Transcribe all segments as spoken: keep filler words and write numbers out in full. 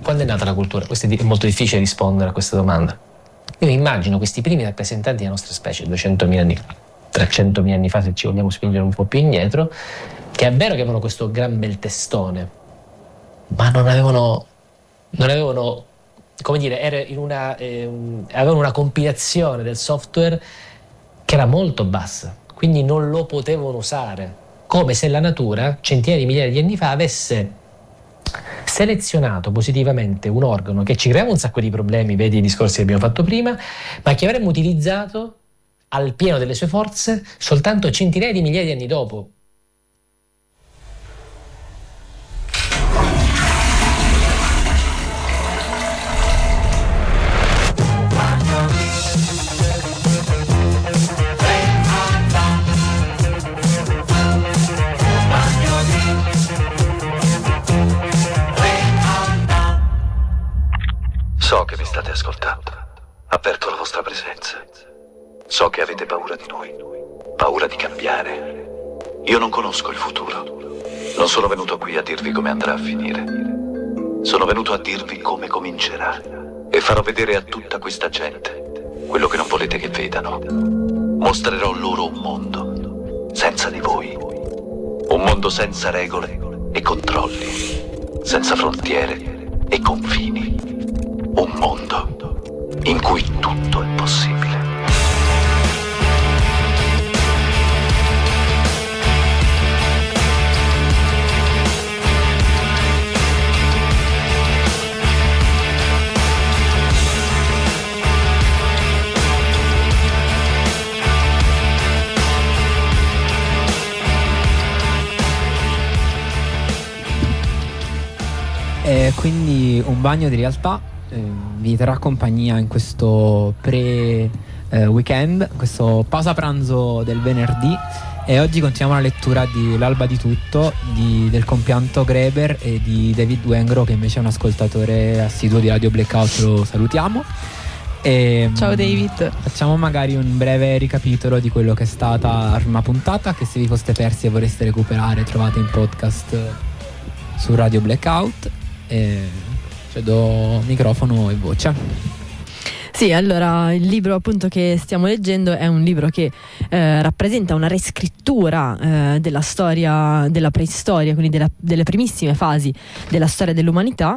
quando è nata la cultura? Questo è molto difficile rispondere a questa domanda. Io immagino questi primi rappresentanti della nostra specie duecentomila anni fa, trecentomila anni fa, se ci vogliamo spingere un po' più indietro, che è vero che avevano questo gran bel testone, ma non avevano, non avevano, come dire, era in una, eh, avevano una compilazione del software che era molto bassa, quindi non lo potevano usare, come se la natura, centinaia di migliaia di anni fa, avesse selezionato positivamente un organo che ci creava un sacco di problemi, vedi i discorsi che abbiamo fatto prima, ma che avremmo utilizzato al pieno delle sue forze soltanto centinaia di migliaia di anni dopo. So che mi state ascoltando. Avverto la vostra presenza. So che avete paura di noi, paura di cambiare. Io non conosco il futuro. Non sono venuto qui a dirvi come andrà a finire. Sono venuto a dirvi come comincerà. E farò vedere a tutta questa gente quello che non volete che vedano. Mostrerò loro un mondo senza di voi. Un mondo senza regole e controlli, senza frontiere e confini. Un mondo in cui tutto è possibile. E quindi un bagno di realtà eh, vi terrà compagnia in questo pre eh, weekend, questo pausa pranzo del venerdì, e oggi continuiamo la lettura di L'alba di tutto di, del compianto Graeber e di David Wengrow, che invece è un ascoltatore assiduo di Radio Blackout. Lo salutiamo. E ciao David. Facciamo magari un breve ricapitolo di quello che è stata la prima puntata, che se vi foste persi e vorreste recuperare trovate in podcast su Radio Blackout. E cedo microfono e voce. Sì, allora il libro appunto che stiamo leggendo è un libro che eh, rappresenta una riscrittura eh, della storia della preistoria, quindi della, delle primissime fasi della storia dell'umanità.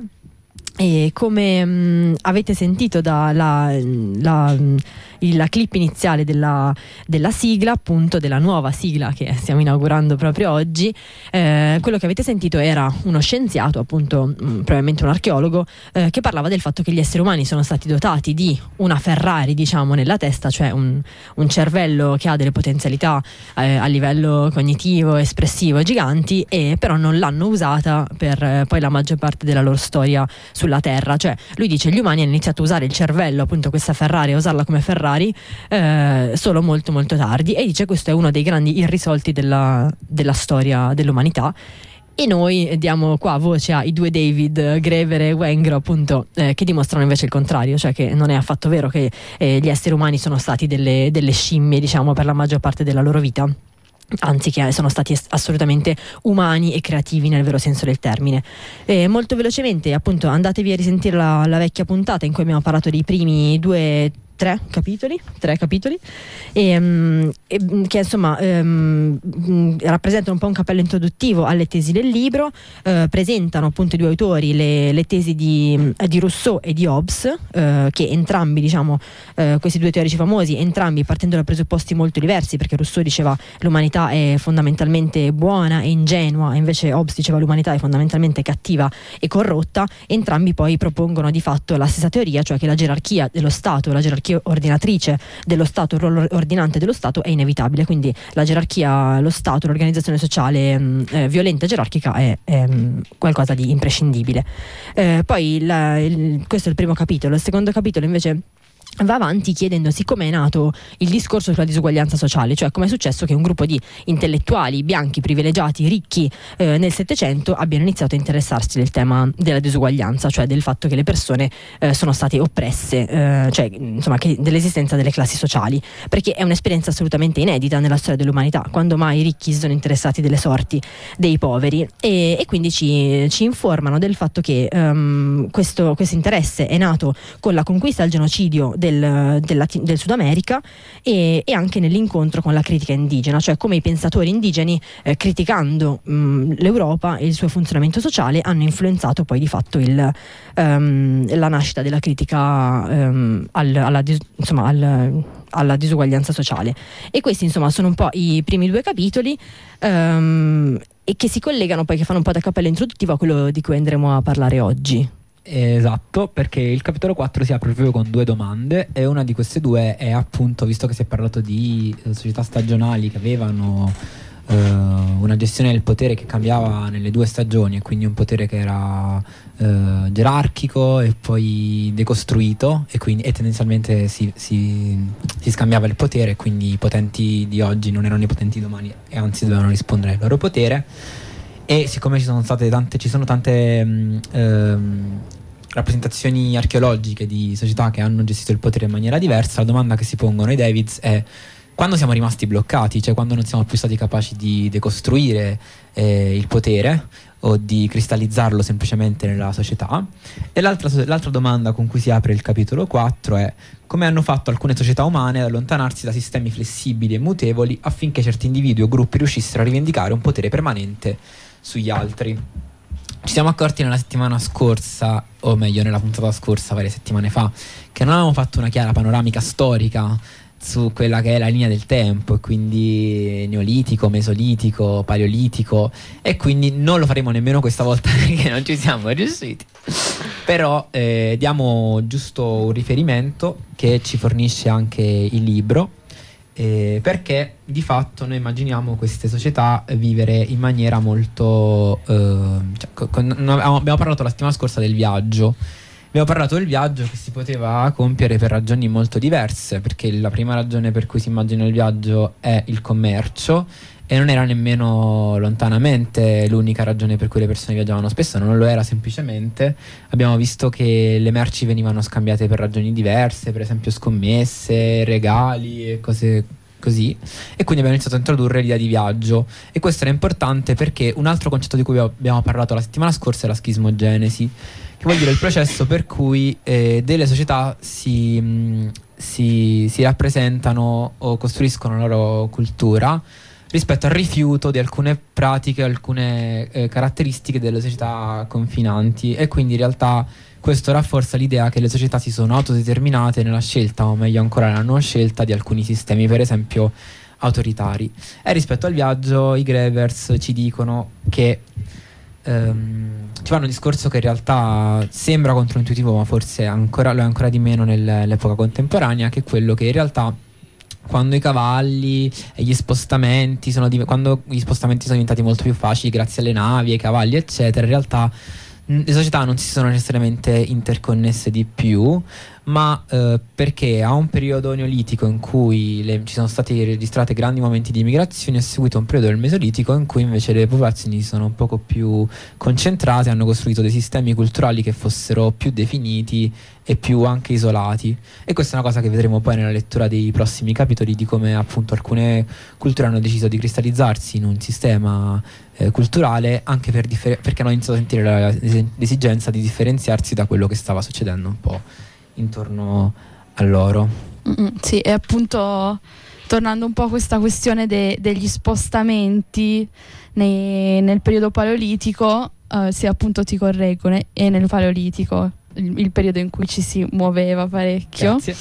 E come mh, avete sentito dalla la, la clip iniziale della, della sigla, appunto della nuova sigla che stiamo inaugurando proprio oggi, eh, quello che avete sentito era uno scienziato, appunto mh, probabilmente un archeologo, eh, che parlava del fatto che gli esseri umani sono stati dotati di una Ferrari, diciamo, nella testa, cioè un, un cervello che ha delle potenzialità eh, a livello cognitivo, espressivo giganti, e però non l'hanno usata per eh, poi la maggior parte della loro storia su sulla Terra. Cioè lui dice: gli umani hanno iniziato a usare il cervello, appunto questa Ferrari, a usarla come Ferrari eh, solo molto molto tardi, e dice questo è uno dei grandi irrisolti della, della storia dell'umanità. E noi diamo qua voce ai due David, Graeber e Wengrow, appunto, eh, che dimostrano invece il contrario, cioè che non è affatto vero che eh, gli esseri umani sono stati delle, delle scimmie, diciamo, per la maggior parte della loro vita. Anzi, che sono stati assolutamente umani e creativi nel vero senso del termine. E molto velocemente, appunto, andatevi a risentire la, la vecchia puntata in cui abbiamo parlato dei primi due tre capitoli tre capitoli e, um, e, che insomma um, rappresentano un po' un cappello introduttivo alle tesi del libro. Uh, presentano appunto i due autori le, le tesi di, di Rousseau e di Hobbes, uh, che entrambi, diciamo, uh, questi due teorici famosi, entrambi partendo da presupposti molto diversi, perché Rousseau diceva l'umanità è fondamentalmente buona e ingenua, e invece Hobbes diceva l'umanità è fondamentalmente cattiva e corrotta. Entrambi poi propongono di fatto la stessa teoria, cioè che la gerarchia dello Stato, la gerarchia ordinatrice dello Stato, il ruolo ordinante dello Stato è inevitabile, quindi la gerarchia, lo Stato, l'organizzazione sociale mh, eh, violenta e gerarchica è, è mh, qualcosa di imprescindibile. Eh, poi la, il, questo è il primo capitolo. Il secondo capitolo invece va avanti chiedendosi come è nato il discorso sulla disuguaglianza sociale, cioè come è successo che un gruppo di intellettuali bianchi, privilegiati, ricchi eh, nel Settecento abbiano iniziato a interessarsi del tema della disuguaglianza, cioè del fatto che le persone eh, sono state oppresse, eh, cioè insomma che dell'esistenza delle classi sociali, perché è un'esperienza assolutamente inedita nella storia dell'umanità, quando mai i ricchi si sono interessati delle sorti dei poveri, e, e quindi ci, ci informano del fatto che um, questo interesse è nato con la conquista al genocidio del Del, del, del Sud America e, e anche nell'incontro con la critica indigena, cioè come i pensatori indigeni eh, criticando mh, l'Europa e il suo funzionamento sociale hanno influenzato poi di fatto il, um, la nascita della critica um, al, alla, insomma, al, alla disuguaglianza sociale. E questi insomma sono un po' i primi due capitoli um, e che si collegano poi, che fanno un po' da cappello introduttivo a quello di cui andremo a parlare oggi. Esatto, perché il capitolo quattro si apre proprio con due domande, e una di queste due è appunto, visto che si è parlato di eh, società stagionali che avevano eh, una gestione del potere che cambiava nelle due stagioni, e quindi un potere che era eh, gerarchico e poi decostruito, e quindi e tendenzialmente si, si, si scambiava il potere, quindi i potenti di oggi non erano i potenti di domani e anzi dovevano rispondere al loro potere. E siccome ci sono state tante, ci sono tante mh, ehm, rappresentazioni archeologiche di società che hanno gestito il potere in maniera diversa, la domanda che si pongono i Davids è: quando siamo rimasti bloccati, cioè quando non siamo più stati capaci di decostruire eh, il potere o di cristallizzarlo semplicemente nella società? E l'altra, l'altra domanda con cui si apre il capitolo quattro è: come hanno fatto alcune società umane ad allontanarsi da sistemi flessibili e mutevoli affinché certi individui o gruppi riuscissero a rivendicare un potere permanente sugli altri? Ci siamo accorti nella settimana scorsa, o meglio nella puntata scorsa, varie settimane fa, che non avevamo fatto una chiara panoramica storica su quella che è la linea del tempo, e quindi neolitico, mesolitico, paleolitico, e quindi non lo faremo nemmeno questa volta perché non ci siamo riusciti. Però eh, diamo giusto un riferimento che ci fornisce anche il libro, eh, perché di fatto noi immaginiamo queste società vivere in maniera molto eh, cioè, con, abbiamo parlato la settimana scorsa del viaggio. Abbiamo parlato del viaggio che si poteva compiere per ragioni molto diverse, perché la prima ragione per cui si immagina il viaggio è il commercio, e non era nemmeno lontanamente l'unica ragione per cui le persone viaggiavano. Spesso non lo era semplicemente. Abbiamo visto che le merci venivano scambiate per ragioni diverse, per esempio scommesse, regali e cose così, e quindi abbiamo iniziato a introdurre l'idea di viaggio. E questo era importante perché un altro concetto di cui abbiamo parlato la settimana scorsa è la schismogenesi, che vuol dire il processo per cui eh, delle società si, mh, si, si rappresentano o costruiscono la loro cultura rispetto al rifiuto di alcune pratiche, alcune eh, caratteristiche delle società confinanti, e quindi in realtà questo rafforza l'idea che le società si sono autodeterminate nella scelta, o meglio ancora nella non scelta, di alcuni sistemi, per esempio autoritari. E rispetto al viaggio i Grevers ci dicono che ehm, ci fanno un discorso che in realtà sembra controintuitivo, ma forse ancora, lo è ancora di meno nell'epoca contemporanea, che è quello che in realtà quando i cavalli e gli spostamenti sono div- quando gli spostamenti sono diventati molto più facili grazie alle navi, ai cavalli eccetera, in realtà mh, le società non si sono necessariamente interconnesse di più, ma eh, perché a un periodo neolitico in cui le, ci sono stati registrati grandi momenti di immigrazione, è seguito un periodo del mesolitico in cui invece le popolazioni sono un poco più concentrate, hanno costruito dei sistemi culturali che fossero più definiti e più anche isolati. E questa è una cosa che vedremo poi nella lettura dei prossimi capitoli, di come appunto alcune culture hanno deciso di cristallizzarsi in un sistema eh, culturale, anche per differ- perché hanno iniziato a sentire la, l'esigenza di differenziarsi da quello che stava succedendo un po' intorno a loro. Mm-mm, sì, e appunto tornando un po' a questa questione de- degli spostamenti nei, nel periodo paleolitico, uh, sì, appunto ti correggo, ne- è nel paleolitico il, il periodo in cui ci si muoveva parecchio. Grazie.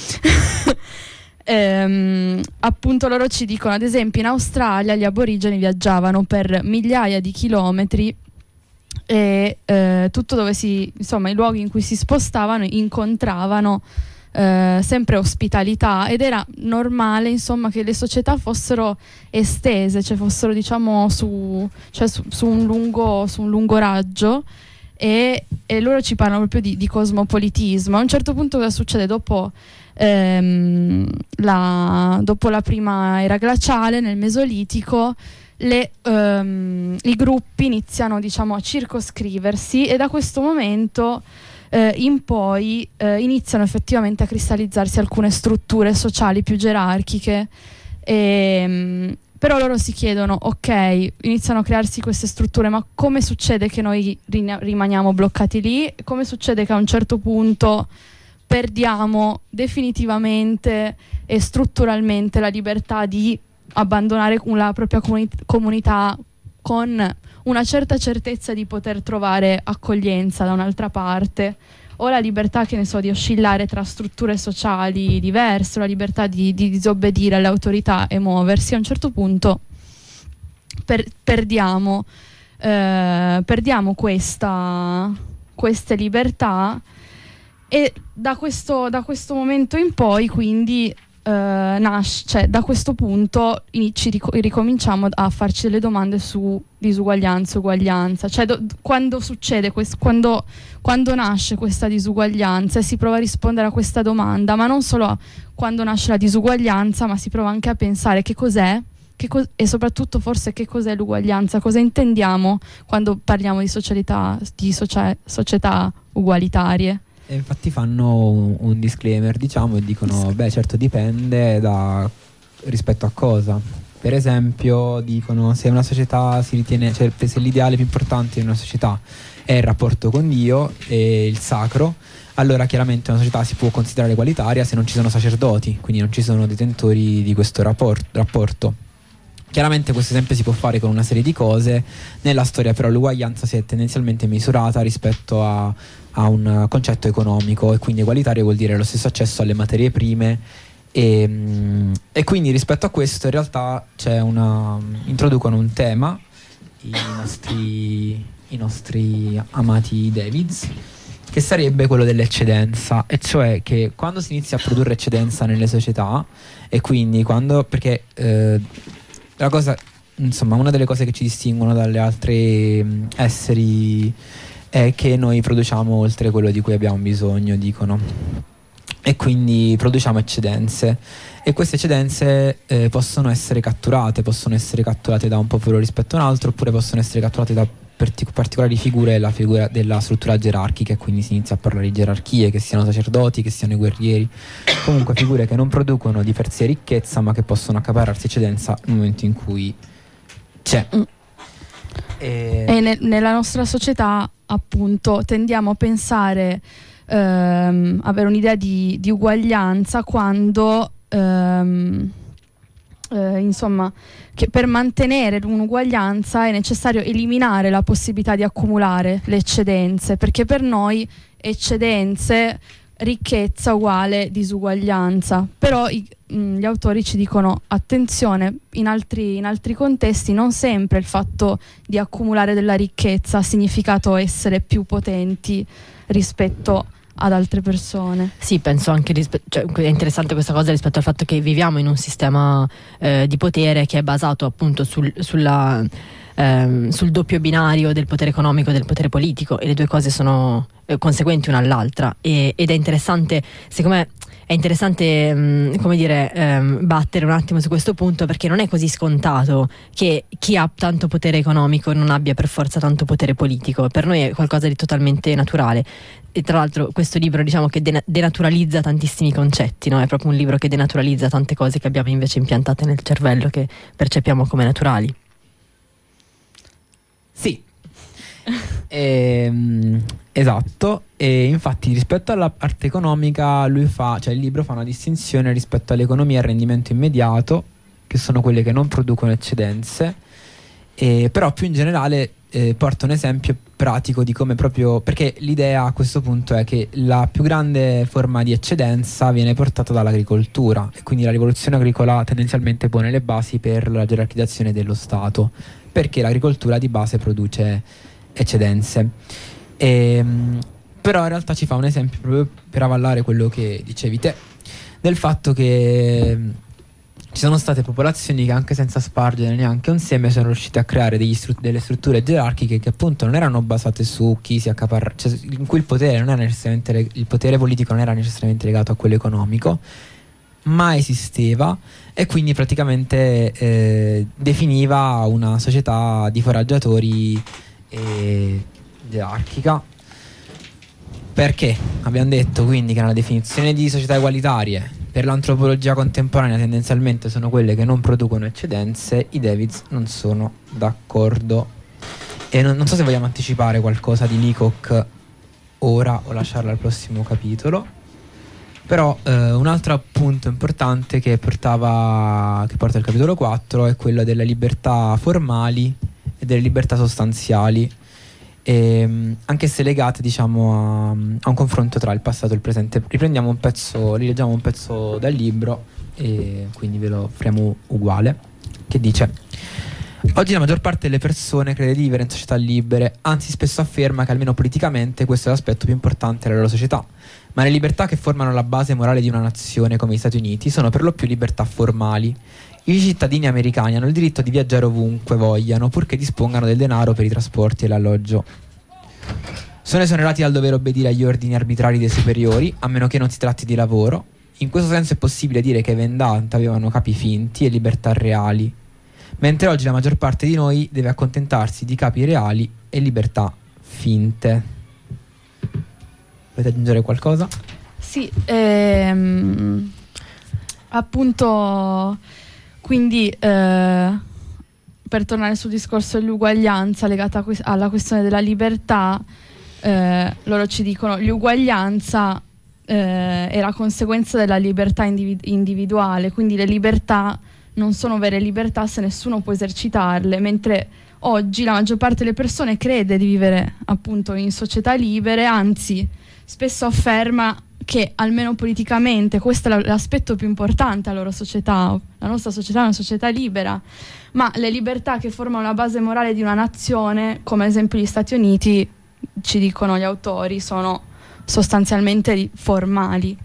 ehm, appunto loro ci dicono, ad esempio in Australia gli aborigeni viaggiavano per migliaia di chilometri, e eh, tutto dove si, insomma, i luoghi in cui si spostavano incontravano eh, sempre ospitalità, ed era normale, insomma, che le società fossero estese, cioè fossero, diciamo, su, cioè su, su un lungo su un lungo raggio, e, e loro ci parlano proprio di, di cosmopolitismo. A un certo punto cosa succede dopo, ehm, la, dopo la prima era glaciale, nel Mesolitico, le, ehm, i gruppi iniziano, diciamo, a circoscriversi, e da questo momento eh, in poi eh, iniziano effettivamente a cristallizzarsi alcune strutture sociali più gerarchiche. E, però loro si chiedono, ok, iniziano a crearsi queste strutture, ma come succede che noi rin- rimaniamo bloccati lì? Come succede che a un certo punto perdiamo definitivamente e strutturalmente la libertà di abbandonare la propria comuni- comunità con una certa certezza di poter trovare accoglienza da un'altra parte, o la libertà, che ne so, di oscillare tra strutture sociali diverse, la libertà di, di disobbedire alle autorità e muoversi? A un certo punto per, perdiamo, eh, perdiamo questa, queste libertà, e da questo, da questo momento in poi, quindi, Uh, nasce, cioè, da questo punto in, ci ric- ricominciamo a farci delle domande su disuguaglianza, uguaglianza, cioè do, quando succede quest- quando, quando nasce questa disuguaglianza, e si prova a rispondere a questa domanda, ma non solo a quando nasce la disuguaglianza, ma si prova anche a pensare che cos'è, che co- e soprattutto forse che cos'è l'uguaglianza, cosa intendiamo quando parliamo di socialità, di socia- società ugualitarie. E infatti fanno un, un disclaimer, diciamo, e dicono, beh, certo dipende da rispetto a cosa. Per esempio dicono, se una società si ritiene, cioè se l'ideale più importante in una società è il rapporto con Dio e il sacro, allora chiaramente una società si può considerare egualitaria se non ci sono sacerdoti, quindi non ci sono detentori di questo rapport- rapporto. Chiaramente questo esempio si può fare con una serie di cose. Nella storia però l'uguaglianza si è tendenzialmente misurata rispetto a, a un concetto economico, e quindi egualitario vuol dire lo stesso accesso alle materie prime, e, e quindi rispetto a questo in realtà c'è una, introducono un tema i nostri, i nostri amati Davids, che sarebbe quello dell'eccedenza, e cioè che quando si inizia a produrre eccedenza nelle società, e quindi quando, perché eh, la cosa, insomma, una delle cose che ci distinguono dalle altre mh, esseri è che noi produciamo oltre quello di cui abbiamo bisogno, dicono, e quindi produciamo eccedenze, e queste eccedenze eh, possono essere catturate, possono essere catturate da un popolo rispetto a un altro, oppure possono essere catturate da partic- particolari figure della, figura della struttura gerarchica, e quindi si inizia a parlare di gerarchie, che siano sacerdoti, che siano i guerrieri, comunque figure che non producono di per sé ricchezza, ma che possono accaparrarsi eccedenza nel momento in cui c'è. Mm. E, e ne- nella nostra società, appunto, tendiamo a pensare, ehm, avere un'idea di, di uguaglianza quando ehm, eh, insomma, che per mantenere un'uguaglianza è necessario eliminare la possibilità di accumulare le eccedenze, perché per noi eccedenze, ricchezza uguale disuguaglianza. Però i, mh, gli autori ci dicono, attenzione, in altri, in altri contesti non sempre il fatto di accumulare della ricchezza ha significato essere più potenti rispetto ad altre persone. Sì, penso anche rispe- cioè, è interessante questa cosa rispetto al fatto che viviamo in un sistema eh, di potere che è basato appunto sul, sulla, ehm, sul doppio binario del potere economico e del potere politico, e le due cose sono eh, conseguenti una all'altra, e, ed è interessante, secondo me è interessante mh, come dire ehm, battere un attimo su questo punto, perché non è così scontato che chi ha tanto potere economico non abbia per forza tanto potere politico. Per noi è qualcosa di totalmente naturale, e tra l'altro questo libro, diciamo, che dena- denaturalizza tantissimi concetti, no? È proprio un libro che denaturalizza tante cose che abbiamo invece impiantate nel cervello, che percepiamo come naturali. Sì. Ehm, esatto, e infatti rispetto alla parte economica lui fa, cioè il libro fa una distinzione rispetto all'economia e al rendimento immediato, che sono quelle che non producono eccedenze, e però più in generale eh, porta un esempio pratico di come proprio, perché l'idea a questo punto è che la più grande forma di eccedenza viene portata dall'agricoltura, e quindi la rivoluzione agricola tendenzialmente pone le basi per la gerarchizzazione dello Stato, perché l'agricoltura di base produce eccedenze. E, però in realtà ci fa un esempio proprio per avallare quello che dicevi te, del fatto che ci sono state popolazioni che anche senza spargere neanche un seme sono riuscite a creare degli stru- delle strutture gerarchiche che appunto non erano basate su chi si accaparra, cioè in cui il potere non era necessariamente leg- il potere politico non era necessariamente legato a quello economico, ma esisteva, e quindi praticamente eh, definiva una società di foraggiatori eh, gerarchica. Perché abbiamo detto quindi che nella definizione di società egualitarie per l'antropologia contemporanea tendenzialmente sono quelle che non producono eccedenze, i Davids non sono d'accordo. E non, non so se vogliamo anticipare qualcosa di Leacock ora o lasciarla al prossimo capitolo. Però eh, un altro punto importante che portava che porta il capitolo quattro è quello delle libertà formali e delle libertà sostanziali, e, anche se legate, diciamo, a, a un confronto tra il passato e il presente. Riprendiamo un pezzo, rileggiamo un pezzo dal libro e quindi ve lo offriamo uguale, che dice: oggi la maggior parte delle persone crede di vivere in società libere, anzi spesso afferma che almeno politicamente questo è l'aspetto più importante della loro società. Ma le libertà che formano la base morale di una nazione come gli Stati Uniti sono per lo più libertà formali. I cittadini americani hanno il diritto di viaggiare ovunque vogliano, purché dispongano del denaro per i trasporti e l'alloggio. Sono esonerati dal dover obbedire agli ordini arbitrari dei superiori, a meno che non si tratti di lavoro. In questo senso è possibile dire che i Vendanta avevano capi finti e libertà reali, mentre oggi la maggior parte di noi deve accontentarsi di capi reali e libertà finte. Volete aggiungere qualcosa? Sì, ehm, appunto, quindi eh, per tornare sul discorso dell'uguaglianza legata que- alla questione della libertà, eh, loro ci dicono l'uguaglianza eh, è la conseguenza della libertà individu- individuale, quindi le libertà non sono vere libertà se nessuno può esercitarle, mentre oggi la maggior parte delle persone crede di vivere appunto in società libere, anzi spesso afferma che almeno politicamente questo è l'aspetto più importante alla loro società. La nostra società è una società libera, ma le libertà che formano la base morale di una nazione, come ad esempio gli Stati Uniti, ci dicono gli autori, sono sostanzialmente formali.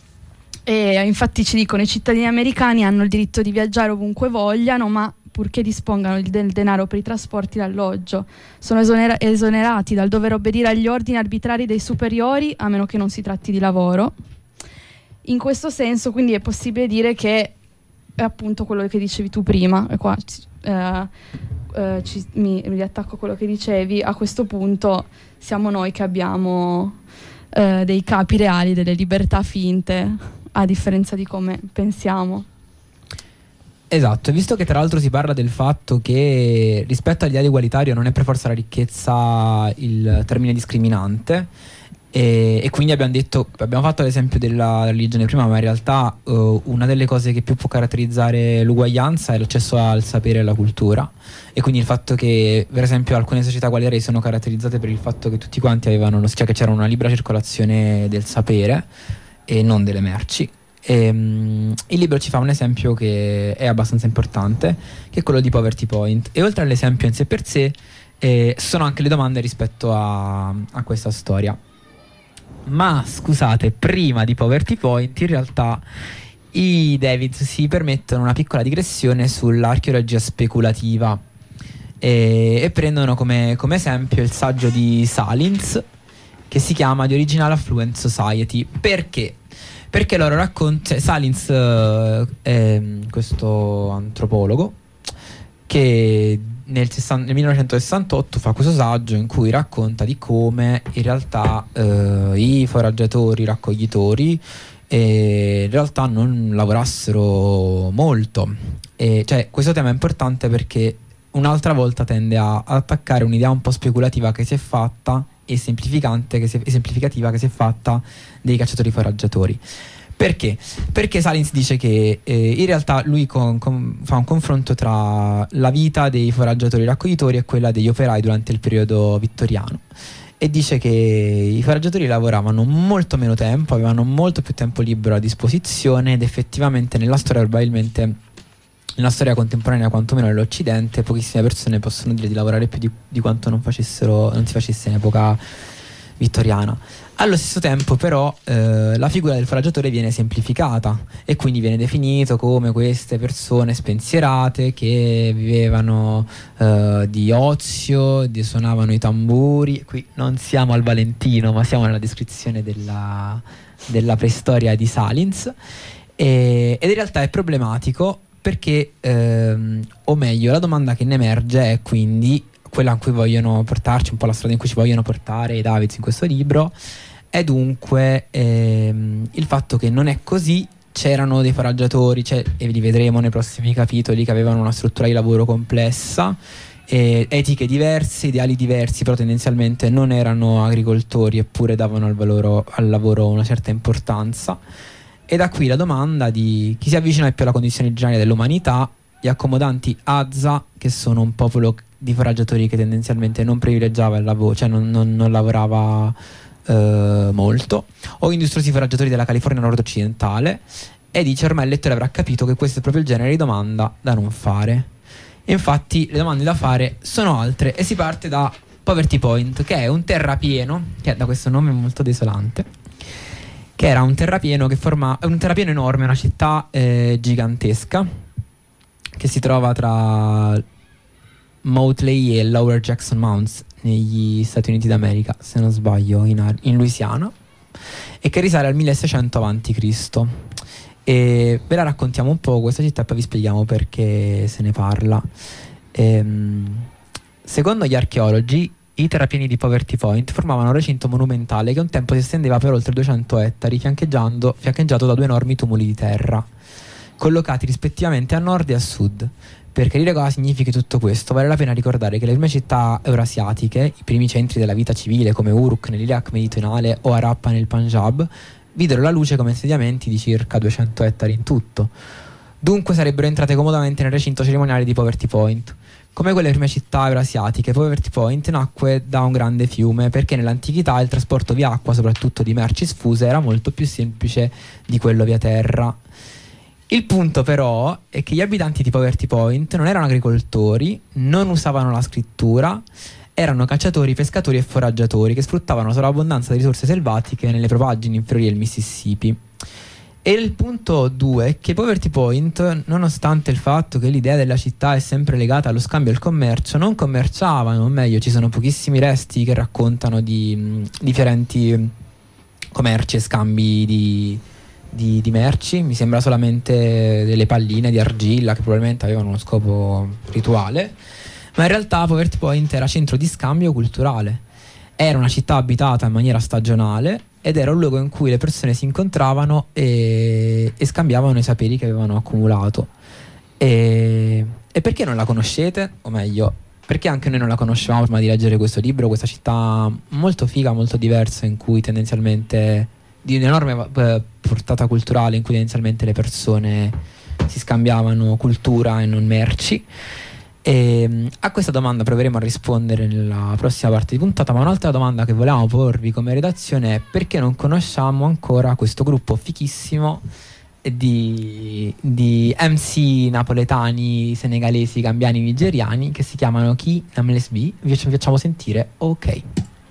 E infatti ci dicono: i cittadini americani hanno il diritto di viaggiare ovunque vogliano, ma purché dispongano del denaro per i trasporti e l'alloggio. Sono esonera- esonerati dal dover obbedire agli ordini arbitrari dei superiori, a meno che non si tratti di lavoro. In questo senso, quindi, è possibile dire che è appunto quello che dicevi tu prima, e qua eh, eh, ci, mi, mi riattacco a quello che dicevi. A questo punto siamo noi che abbiamo eh, dei capi reali, delle libertà finte, a differenza di come pensiamo. Esatto, e visto che tra l'altro si parla del fatto che rispetto all'ideale egualitario non è per forza la ricchezza il termine discriminante, e, e quindi abbiamo detto, abbiamo fatto l'esempio della religione prima, ma in realtà uh, una delle cose che più può caratterizzare l'uguaglianza è l'accesso al sapere e alla cultura, e quindi il fatto che per esempio alcune società egualitarie sono caratterizzate per il fatto che tutti quanti avevano, cioè che c'era una libera circolazione del sapere e non delle merci. E, um, il libro ci fa un esempio che è abbastanza importante, che è quello di Poverty Point, e oltre all'esempio in sé per sé eh, sono anche le domande rispetto a, a questa storia. Ma scusate, prima di Poverty Point in realtà i Davids si permettono una piccola digressione sull'archeologia speculativa e, e prendono come, come esempio il saggio di Salins, che si chiama The Original Affluent Society. Perché? Perché loro raccontano, cioè Salins uh, è questo antropologo che nel, sessanta, nel millenovecentosessantotto fa questo saggio in cui racconta di come in realtà uh, i foraggiatori, i raccoglitori eh, in realtà non lavorassero molto. E, cioè, questo tema è importante perché un'altra volta tende a, ad attaccare un'idea un po' speculativa che si è fatta e semplificante che si è, semplificativa che si è fatta dei cacciatori foraggiatori. Perché? Perché Salins dice che eh, in realtà lui con, con, fa un confronto tra la vita dei foraggiatori raccoglitori e quella degli operai durante il periodo vittoriano, e dice che i foraggiatori lavoravano molto meno tempo, avevano molto più tempo libero a disposizione, ed effettivamente nella storia probabilmente nella storia contemporanea, quantomeno nell'Occidente, pochissime persone possono dire di lavorare più di, di quanto non facessero non si facesse in epoca vittoriana. Allo stesso tempo però eh, la figura del foraggiatore viene semplificata e quindi viene definito come queste persone spensierate che vivevano eh, di ozio, di suonavano i tamburi. Qui non siamo al Valentino, ma siamo nella descrizione della, della preistoria di Salins, e, ed in realtà è problematico perché, ehm, o meglio, la domanda che ne emerge è quindi quella in cui vogliono portarci, un po' la strada in cui ci vogliono portare i Davids in questo libro, è dunque ehm, il fatto che non è così. C'erano dei foraggiatori, cioè, e li vedremo nei prossimi capitoli, che avevano una struttura di lavoro complessa, eh, etiche diverse, ideali diversi, però tendenzialmente non erano agricoltori, eppure davano al, valoro, al lavoro una certa importanza. E da qui la domanda di chi si avvicina più alla condizione originaria dell'umanità, gli accomodanti Hadza, che sono un popolo di foraggiatori che tendenzialmente non privilegiava il lavoro, cioè non, non, non lavorava eh, molto, o industriosi foraggiatori della California nord-occidentale, e dice ormai il lettore avrà capito che questo è proprio il genere di domanda da non fare. E infatti le domande da fare sono altre, e si parte da Poverty Point, che è un terrapieno, che da questo nome molto desolante, che era un terrapieno che forma un terrapieno enorme, una città eh, gigantesca che si trova tra Motley e Lower Jackson Mounds negli Stati Uniti d'America, se non sbaglio, in, Ar- in Louisiana, e che risale al milleseicento avanti Cristo. E ve la raccontiamo un po' questa città e poi vi spieghiamo perché se ne parla. Ehm, secondo gli archeologi, i terrapieni di Poverty Point formavano un recinto monumentale che un tempo si estendeva per oltre duecento ettari, fiancheggiando, fiancheggiato da due enormi tumuli di terra, collocati rispettivamente a nord e a sud. Per chiarire cosa significhi tutto questo, vale la pena ricordare che le prime città eurasiatiche, i primi centri della vita civile come Uruk nell'Iraq meridionale o Harappa nel Punjab, videro la luce come insediamenti di circa duecento ettari in tutto. Dunque sarebbero entrate comodamente nel recinto cerimoniale di Poverty Point. Come quelle prime città eurasiatiche, Poverty Point nacque da un grande fiume, perché nell'antichità il trasporto via acqua, soprattutto di merci sfuse, era molto più semplice di quello via terra. Il punto però è che gli abitanti di Poverty Point non erano agricoltori, non usavano la scrittura, erano cacciatori, pescatori e foraggiatori che sfruttavano la sovrabbondanza di risorse selvatiche nelle propaggini inferiori del Mississippi. E il punto due è che Poverty Point, nonostante il fatto che l'idea della città è sempre legata allo scambio e al commercio, non commerciavano, o meglio, ci sono pochissimi resti che raccontano di mh, differenti commerci e scambi di, di, di merci. Mi sembra solamente delle palline di argilla che probabilmente avevano uno scopo rituale, ma in realtà Poverty Point era centro di scambio culturale. Era una città abitata in maniera stagionale ed era un luogo in cui le persone si incontravano e, e scambiavano i saperi che avevano accumulato. E, e perché non la conoscete? O meglio, perché anche noi non la conoscevamo prima di leggere questo libro, questa città molto figa, molto diversa, in cui tendenzialmente, di un'enorme eh, portata culturale, in cui tendenzialmente le persone si scambiavano cultura e non merci. E a questa domanda proveremo a rispondere nella prossima parte di puntata, ma un'altra domanda che volevamo porvi come redazione è: perché non conosciamo ancora questo gruppo fichissimo di, di M C napoletani, senegalesi, gambiani, nigeriani che si chiamano Ki Nameless B? Vi facciamo sentire Ok.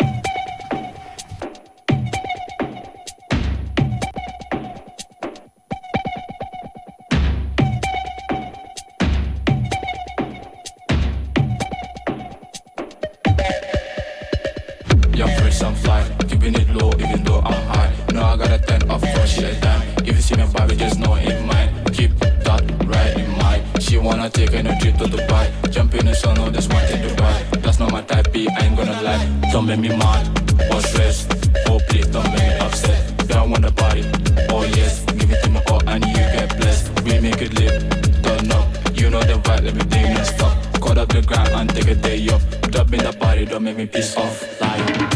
I'm fly, keeping it low even though I'm high. No, I got a ten off for shit a dime. If you see me vibe, just know it mine. Keep that right in mind. She wanna take a trip to Dubai. Jump in the sun, oh, that's one thing to buy. That's not my type, B, I ain't gonna lie. Don't make me mad or stressed. Oh, please don't make me upset. Don't want the party, oh yes. Give it to me all and you get blessed. We make it live, turn up. You know the vibe, everything messed up. Caught up the grind and take a day off. Drop in the party, don't make me piss off. Like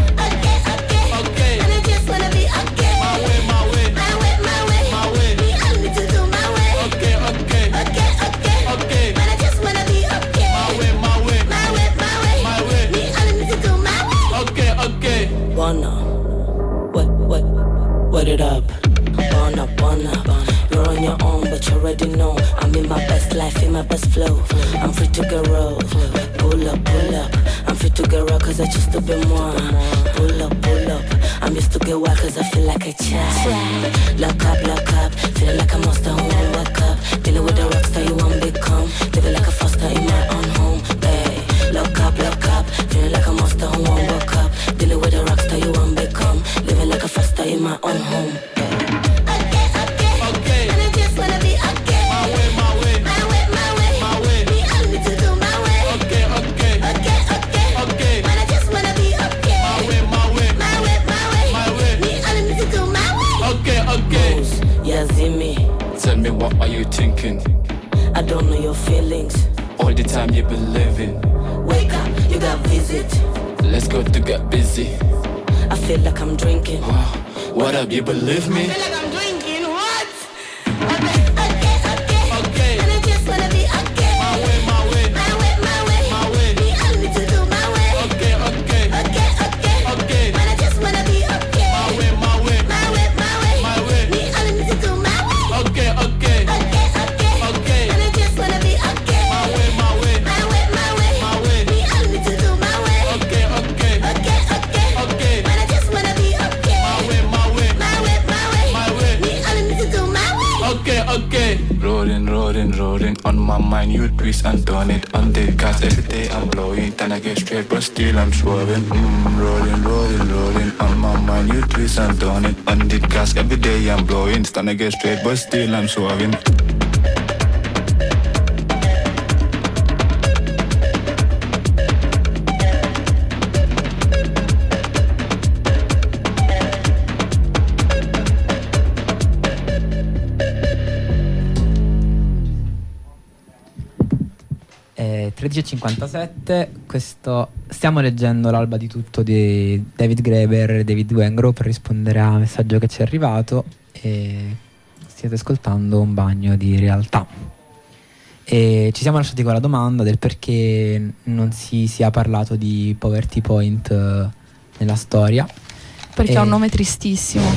Wanna, what, what, what it up? Wanna, wanna, you're on your own, but you already know. I'm in my best life, in my best flow. I'm free to get roll. Pull up, pull up. I'm free to get raw, cause I just a bit more. Pull up, pull up. Get wild cause I feel like a child. Lock up, lock up, feeling like a monster who won't wake up. Dealing with the rockstar you won't become. Living like a foster in my own home, babe. Lock up, lock up, feeling like a monster who won't wake up. Dealing with the rockstar you won't become. Living like a foster in my own home, babe. Okay, okay, okay. And I just wanna be okay. My way, my way, my way, my way, my way. Me, I need to do my way. Okay, okay, okay, okay, okay. And I just wanna be okay. My way, my way, my way, my way, my way. Me, I need to do my way. Okay, okay. Yeah, see me. Tell me, what are you thinking? I don't know your feelings. All the time you've been living. Wake up, you got visit. Let's go to get busy. I feel like I'm drinking. What up, you believe me? I feel like I'm drinking, what? Okay, okay, okay, okay. And I just wanna be okay. My way, my way, my way, my way, my way. Me, I need to do my way. Okay, okay, okay, okay, okay. And I just wanna be okay. My way, my way, my way, my way, my way. Me, I need to do my way. Okay, okay, okay, okay, okay. And I just wanna be okay. My way, my way, my way, my way, my way. Me, I need to do my way. Okay, okay, okay, okay, okay. And I just wanna be okay. My way, my way, my way, my way, my way. Me, I need to do my way. Okay, okay. Rolling, rolling, rolling. On my mind, you twist and turn it. On the gas every day I'm blowing. Then I get straight, but still I'm swerving. Mm, rolling, rolling, rolling. On my mind, you twist and turn it. On the gas every day I'm blowing. Then I get straight, but still I'm swerving. tredici e cinquantasette, questo, stiamo leggendo L'alba di tutto di David Graeber e David Wengrow per rispondere a un messaggio che ci è arrivato, e stiate ascoltando Un bagno di realtà. E ci siamo lasciati con la domanda del perché non si sia parlato di Poverty Point uh, nella storia. Perché e... ha un nome tristissimo.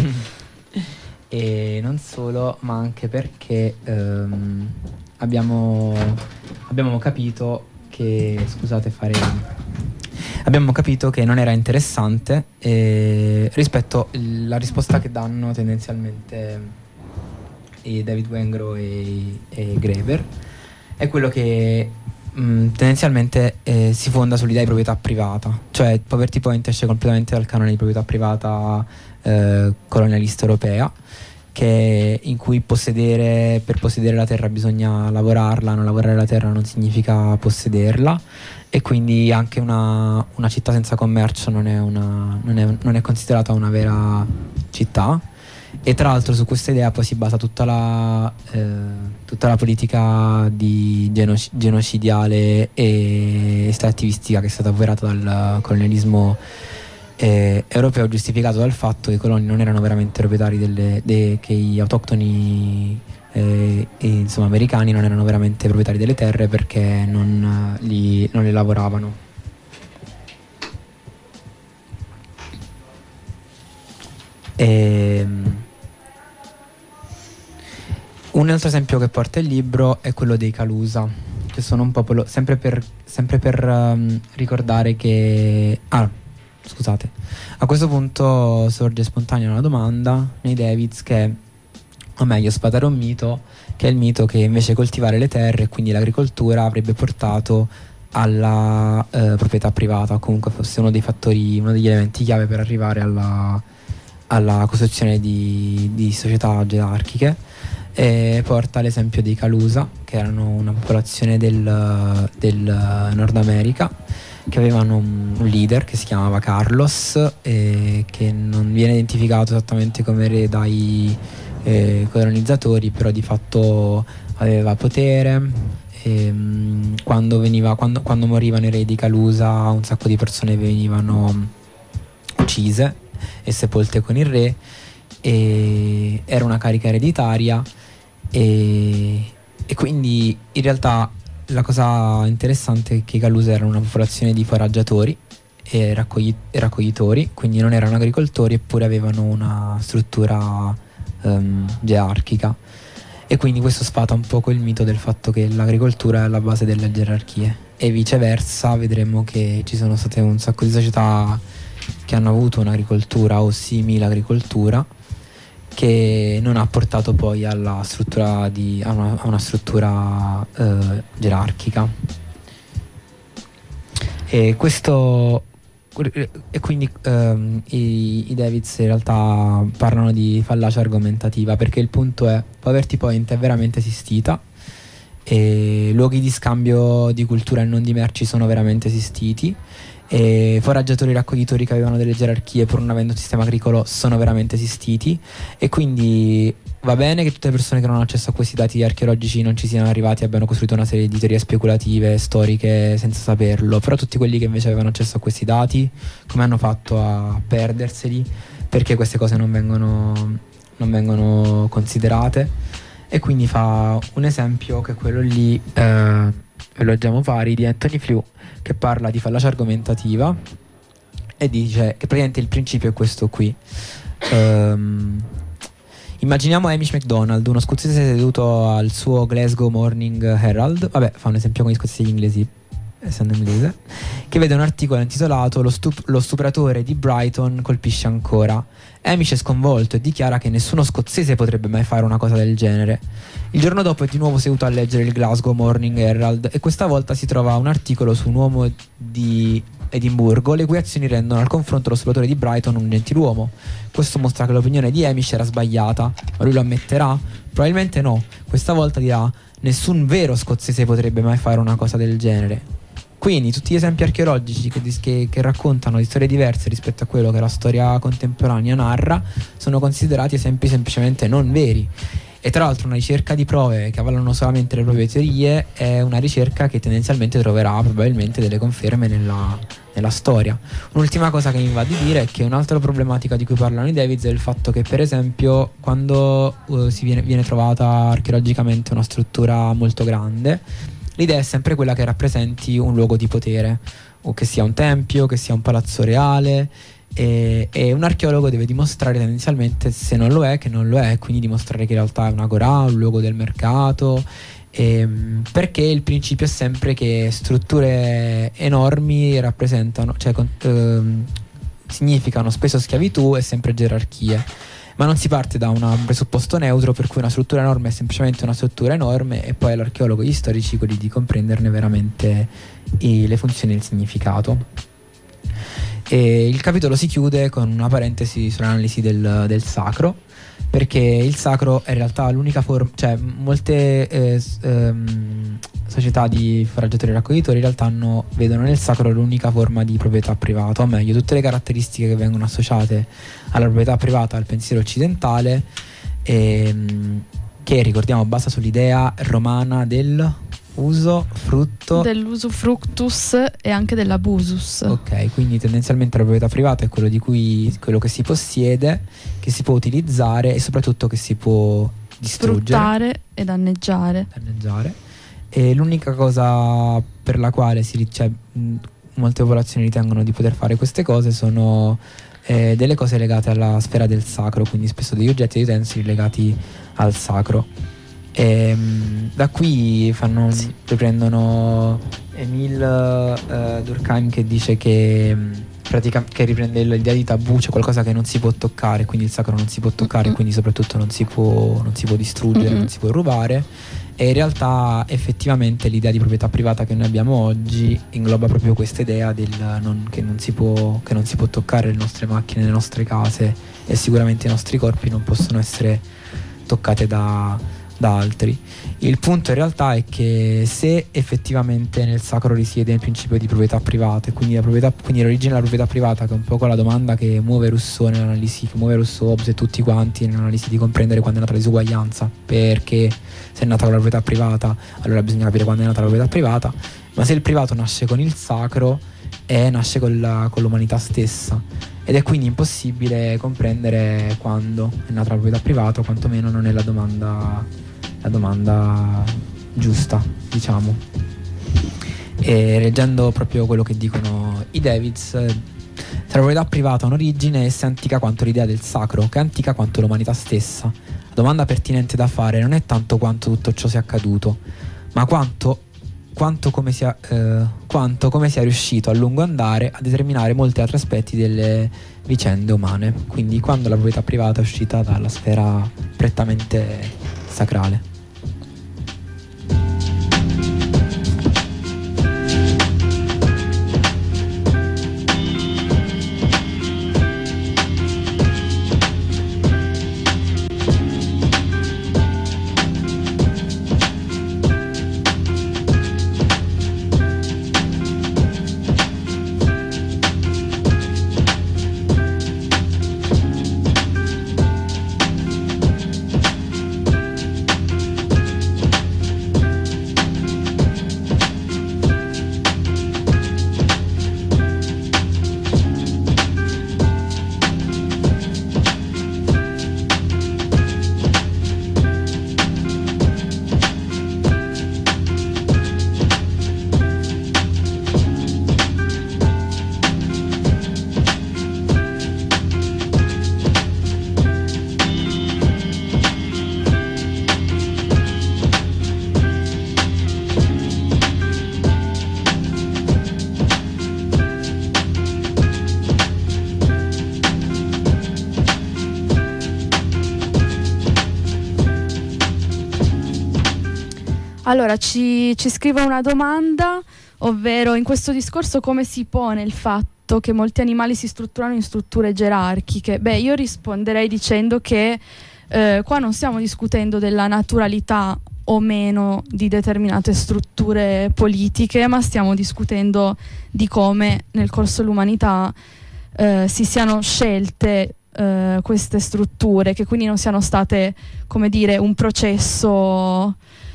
E non solo, ma anche perché um, abbiamo, abbiamo capito che, scusate fare, abbiamo capito che non era interessante eh, rispetto alla risposta che danno tendenzialmente i David Wengrow e, e Graeber, è quello che mh, tendenzialmente eh, si fonda sull'idea di proprietà privata, cioè Poverty Point esce completamente dal canone di proprietà privata eh, colonialista europea, che in cui possedere, per possedere la terra bisogna lavorarla, non lavorare la terra non significa possederla, e quindi anche una, una città senza commercio non è, una, non, è, non è considerata una vera città. E tra l'altro su questa idea poi si basa tutta la, eh, tutta la politica di genoc- genocidiale e estrattivistica che è stata operata dal colonialismo Eh, europeo, giustificato dal fatto che i coloni non erano veramente proprietari delle, de, che gli autoctoni eh, e, insomma americani non erano veramente proprietari delle terre perché non, li, non le lavoravano. E, un altro esempio che porta il libro è quello dei Calusa, che sono un popolo, sempre per, sempre per um, ricordare che ah Scusate, a questo punto sorge spontanea una domanda nei Davids che, o meglio, sfatare un mito, che è il mito che invece coltivare le terre e quindi l'agricoltura avrebbe portato alla eh, proprietà privata, o comunque fosse uno dei fattori, uno degli elementi chiave per arrivare alla, alla costruzione di, di società gerarchiche. E porta l'esempio dei Calusa, che erano una popolazione del, del Nord America, che avevano un leader che si chiamava Carlos e che non viene identificato esattamente come re dai eh, colonizzatori, però di fatto aveva potere e, mh, quando, veniva, quando, quando morivano i re di Calusa un sacco di persone venivano uccise e sepolte con il re, e era una carica ereditaria, e, e quindi in realtà la cosa interessante è che i Calusa erano una popolazione di foraggiatori e, raccogli- e raccoglitori, quindi non erano agricoltori, eppure avevano una struttura um, gerarchica, e quindi questo sfata un poco il mito del fatto che l'agricoltura è alla base delle gerarchie, e viceversa vedremo che ci sono state un sacco di società che hanno avuto un'agricoltura o simile agricoltura che non ha portato poi alla struttura di, a, una, a una struttura eh, gerarchica. E questo e quindi ehm, i, i Davids in realtà parlano di fallacia argomentativa, perché il punto è: Poverty Point è veramente esistita e luoghi di scambio di cultura e non di merci sono veramente esistiti, e foraggiatori e raccoglitori che avevano delle gerarchie pur non avendo un sistema agricolo sono veramente esistiti, e quindi va bene che tutte le persone che non hanno accesso a questi dati archeologici non ci siano arrivati e abbiano costruito una serie di teorie speculative, storiche, senza saperlo, però tutti quelli che invece avevano accesso a questi dati, come hanno fatto a perderseli? Perché queste cose non vengono, non vengono considerate? E quindi fa un esempio che è quello lì, eh, ve lo leggiamo pari, di Anthony Flew, che parla di fallacia argomentativa e dice che praticamente il principio è questo qui. Um, Immaginiamo Hamish MacDonald, uno scozzese seduto al suo Glasgow Morning Herald, vabbè, fa un esempio con gli scozzesi inglesi, essendo inglese, che vede un articolo intitolato Lo, stup- lo stupratore di Brighton colpisce ancora. Hamish è sconvolto e dichiara che nessuno scozzese potrebbe mai fare una cosa del genere. Il giorno dopo è di nuovo seduto a leggere il Glasgow Morning Herald e questa volta si trova un articolo su un uomo di Edimburgo le cui azioni rendono al confronto lo stupratore di Brighton un gentiluomo. Questo mostra che l'opinione di Hamish era sbagliata, ma lui lo ammetterà? Probabilmente no. Questa volta dirà: nessun vero scozzese potrebbe mai fare una cosa del genere. Quindi tutti gli esempi archeologici che, che, che raccontano di storie diverse rispetto a quello che la storia contemporanea narra sono considerati esempi semplicemente non veri. E tra l'altro una ricerca di prove che avvalano solamente le proprie teorie è una ricerca che tendenzialmente troverà probabilmente delle conferme nella, nella storia. Un'ultima cosa che mi va di dire è che un'altra problematica di cui parlano i Davids è il fatto che, per esempio, quando uh, si viene, viene trovata archeologicamente una struttura molto grande, l'idea è sempre quella che rappresenti un luogo di potere, o che sia un tempio, che sia un palazzo reale. E, e un archeologo deve dimostrare tendenzialmente, se non lo è, che non lo è, quindi dimostrare che in realtà è una agorà, un luogo del mercato, e, perché il principio è sempre che strutture enormi rappresentano, cioè ehm, significano spesso schiavitù e sempre gerarchie, ma non si parte da una, un presupposto neutro per cui una struttura enorme è semplicemente una struttura enorme e poi l'archeologo e gli storici quelli di comprenderne veramente i, le funzioni e il significato. E il capitolo si chiude con una parentesi sull'analisi del, del sacro, perché il sacro è in realtà l'unica forma, cioè molte eh, ehm, società di foraggiatori e raccoglitori in realtà hanno, vedono nel sacro l'unica forma di proprietà privata, o meglio tutte le caratteristiche che vengono associate alla proprietà privata al pensiero occidentale, ehm, che ricordiamo basa sull'idea romana del uso frutto dell'usufructus e anche dell'abusus. Ok, quindi tendenzialmente la proprietà privata è quello di cui quello che si possiede, che si può utilizzare e soprattutto che si può distruggere, sfruttare e danneggiare. danneggiare. E l'unica cosa per la quale si, cioè, molte popolazioni ritengono di poter fare queste cose sono eh, delle cose legate alla sfera del sacro, quindi spesso degli oggetti e degli utensili legati al sacro. E, da qui fanno, sì. riprendono Emile uh, Durkheim che dice che, pratica, che riprende l'idea di tabù, cioè qualcosa che non si può toccare, quindi il sacro non si può toccare, mm-hmm. quindi soprattutto non si può, non si può distruggere, mm-hmm. non si può rubare. E in realtà effettivamente l'idea di proprietà privata che noi abbiamo oggi ingloba proprio questa idea del non, che, non si può, che non si può toccare le nostre macchine, le nostre case, e sicuramente i nostri corpi non possono essere toccate da da altri. Il punto in realtà è che se effettivamente nel sacro risiede il principio di proprietà privata, quindi la proprietà, quindi l'origine della proprietà privata, che è un po' la domanda che muove Rousseau nell'analisi, che muove Rousseau, Hobbes e tutti quanti nell'analisi di comprendere quando è nata la disuguaglianza, perché se è nata con la proprietà privata allora bisogna capire quando è nata la proprietà privata, ma se il privato nasce con il sacro eh, nasce con, la, con l'umanità stessa, ed è quindi impossibile comprendere quando è nata la proprietà privata, o quantomeno non è la domanda la domanda giusta, diciamo. E leggendo proprio quello che dicono i Davids, tra la proprietà privata ha un'origine essa è antica quanto l'idea del sacro, che è antica quanto l'umanità stessa. La domanda pertinente da fare non è tanto quanto tutto ciò sia accaduto, ma quanto quanto come, sia, eh, quanto come sia riuscito a lungo andare a determinare molti altri aspetti delle vicende umane, quindi quando la proprietà privata è uscita dalla sfera prettamente sacrale. Allora, ci, ci scrive una domanda, ovvero in questo discorso come si pone il fatto che molti animali si strutturano in strutture gerarchiche? Beh, io risponderei dicendo che eh, qua non stiamo discutendo della naturalità o meno di determinate strutture politiche, ma stiamo discutendo di come nel corso dell'umanità eh, si siano scelte eh, queste strutture, che quindi non siano state, come dire, un processo...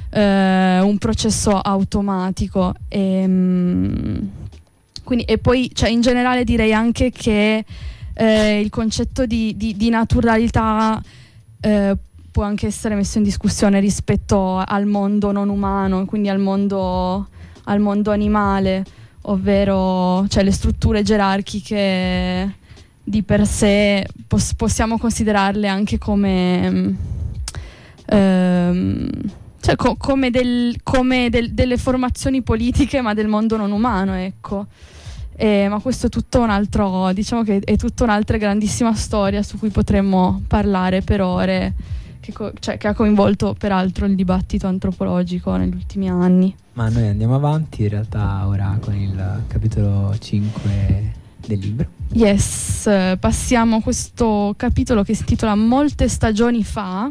Uh, un processo automatico e, um, quindi, e poi cioè, in generale direi anche che eh, il concetto di, di, di naturalità eh, può anche essere messo in discussione rispetto al mondo non umano, quindi al mondo, al mondo animale, ovvero cioè, le strutture gerarchiche di per sé pos- possiamo considerarle anche come ehm, cioè co- come, del, come del, delle formazioni politiche, ma del mondo non umano, ecco. Eh, ma questo è tutto un altro, diciamo che è tutta un'altra grandissima storia su cui potremmo parlare per ore, che, co- cioè, che ha coinvolto peraltro il dibattito antropologico negli ultimi anni. Ma noi andiamo avanti in realtà ora con il capitolo cinque del libro. Yes, passiamo a questo capitolo che si intitola Molte stagioni fa.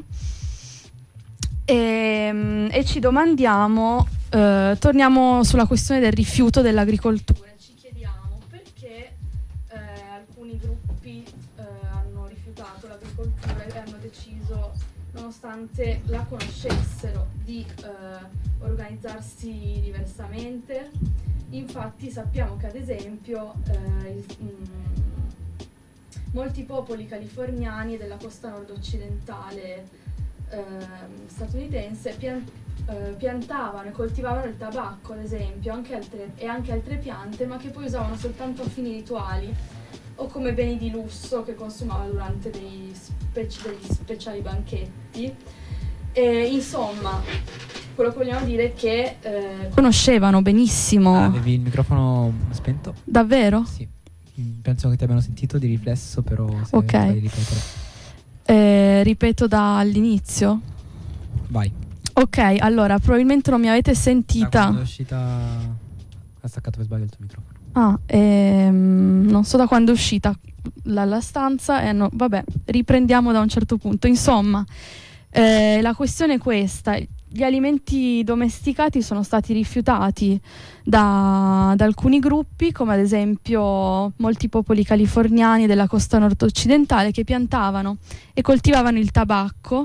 E, e ci domandiamo, eh, torniamo sulla questione del rifiuto dell'agricoltura. Ci chiediamo perché eh, alcuni gruppi eh, hanno rifiutato l'agricoltura e hanno deciso, nonostante la conoscessero, di eh, organizzarsi diversamente. Infatti sappiamo che ad esempio eh, mh, molti popoli californiani della costa nord-occidentale Uh, statunitense pian- uh, piantavano e coltivavano il tabacco, ad esempio, anche altre, e anche altre piante, ma che poi usavano soltanto a fini rituali o come beni di lusso che consumavano durante dei spec- degli speciali banchetti. E, insomma, quello che vogliamo dire è che eh, conoscevano benissimo. Ah, avevi il microfono spento? Davvero? Sì, penso che ti abbiano sentito di riflesso, però se ok. vuoi ripetere. Eh, ripeto dall'inizio. Vai. Ok, allora probabilmente non mi avete sentita. Da quando è uscita ha staccato per sbaglio il tuo microfono. Ah, ehm, non so da quando è uscita dalla stanza e no, vabbè, riprendiamo da un certo punto. Insomma, eh, la questione è questa: gli alimenti domesticati sono stati rifiutati da, da alcuni gruppi, come ad esempio molti popoli californiani della costa nord-occidentale che piantavano e coltivavano il tabacco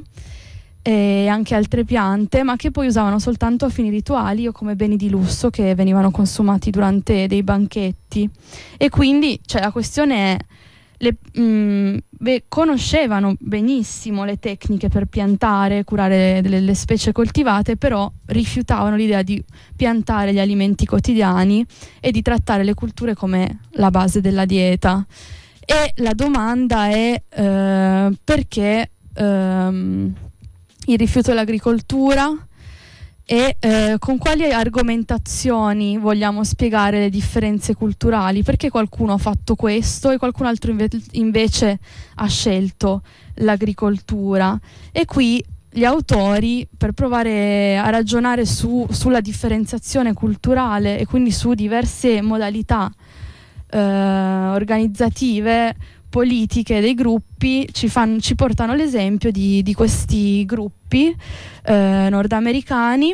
e anche altre piante, ma che poi usavano soltanto a fini rituali o come beni di lusso che venivano consumati durante dei banchetti. E quindi, cioè, la questione è: Le, mh, beh, conoscevano benissimo le tecniche per piantare e curare delle, delle specie coltivate, però rifiutavano l'idea di piantare gli alimenti quotidiani e di trattare le culture come la base della dieta. E la domanda è eh, perché ehm, il rifiuto dell'agricoltura E eh, con quali argomentazioni vogliamo spiegare le differenze culturali? Perché qualcuno ha fatto questo e qualcun altro inve- invece ha scelto l'agricoltura? E qui gli autori, per provare a ragionare su, sulla differenziazione culturale e quindi su diverse modalità eh, organizzative, politiche dei gruppi, ci, fan, ci portano l'esempio di, di questi gruppi eh, nordamericani,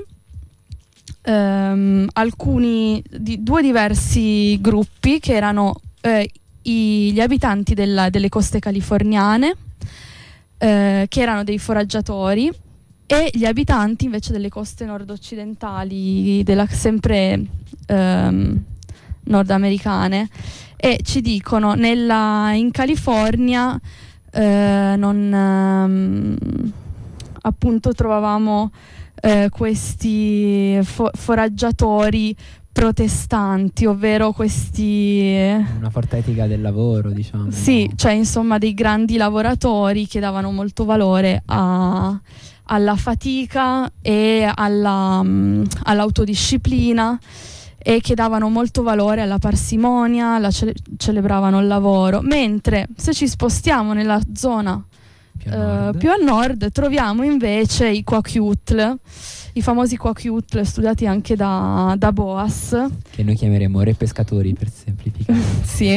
ehm, alcuni di, due diversi gruppi che erano eh, i, gli abitanti della, delle coste californiane, eh, che erano dei foraggiatori, e gli abitanti invece delle coste nord-occidentali, della, sempre ehm, nordamericane. E ci dicono, nella, in California eh, non, ehm, appunto trovavamo eh, questi fo- foraggiatori protestanti, ovvero questi... Una forte etica del lavoro, diciamo. Sì, cioè insomma dei grandi lavoratori che davano molto valore a, alla fatica e alla, um, all'autodisciplina, e che davano molto valore alla parsimonia, la cele- celebravano il lavoro. Mentre se ci spostiamo nella zona più a, eh, nord. più a nord, troviamo invece i Kwakiutl, i famosi Kwakiutl studiati anche da, da Boas, che noi chiameremo re pescatori per semplificare. Sì.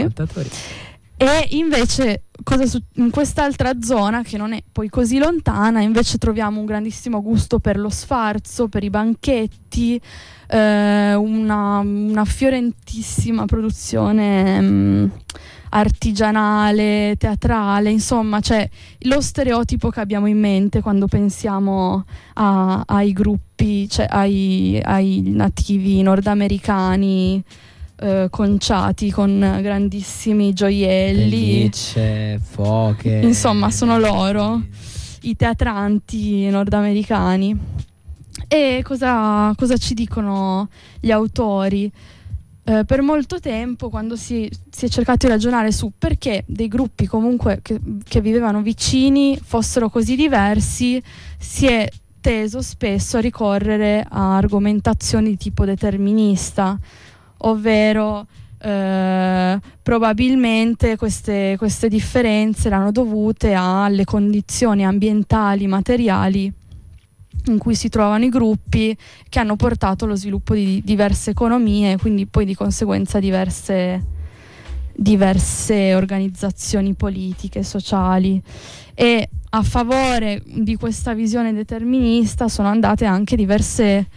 E invece cosa su- in quest'altra zona, che non è poi così lontana, invece troviamo un grandissimo gusto per lo sfarzo, per i banchetti, eh, una, una fiorentissima produzione mh, artigianale, teatrale, insomma, cioè lo stereotipo che abbiamo in mente quando pensiamo a, ai gruppi, cioè ai, ai nativi nordamericani eh, conciati con grandissimi gioielli, pellicce, foche, insomma sono loro i teatranti nordamericani. E cosa, cosa ci dicono gli autori? Eh, per molto tempo, quando si, si è cercato di ragionare su perché dei gruppi comunque che, che vivevano vicini fossero così diversi, si è teso spesso a ricorrere a argomentazioni di tipo determinista, ovvero eh, probabilmente queste, queste differenze erano dovute alle condizioni ambientali, materiali in cui si trovano i gruppi, che hanno portato allo sviluppo di diverse economie e quindi poi di conseguenza diverse, diverse organizzazioni politiche, sociali. E a favore di questa visione determinista sono andate anche diverse